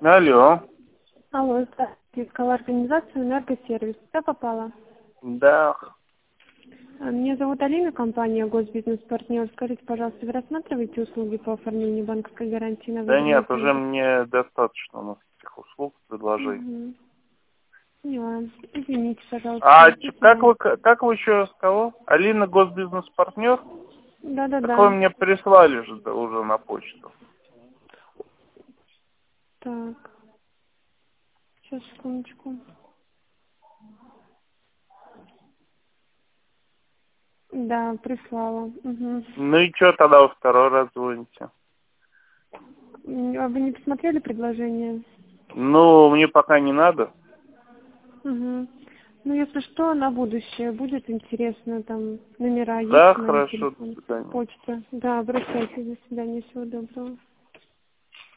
Алло. Алло, здравствуйте. Искала организацию «Энергосервис». Куда попала? Да. Меня зовут Алина, компания «Госбизнес-партнер». Скажите, пожалуйста, вы рассматриваете услуги по оформлению банковской гарантии на Да выданные нет, уже кредиты? мне достаточно у нас этих услуг, предложений. Угу. Поняла. Извините, А пожалуйста. До свидания. как вы еще раз кого? Алина, госбизнес-партнер? Так вы Да-да-да. мне прислали же уже на почту. Так, сейчас, секундочку. Да, прислала. Угу. Ну и что тогда вы второй раз звоните? А вы не посмотрели предложение? Ну, мне пока не надо. Угу. Ну, если что, на будущее будет интересно, там номера есть, Да, мои хорошо, до телефоны, свидания. почта. Да, обращайтесь, до свидания, всего доброго.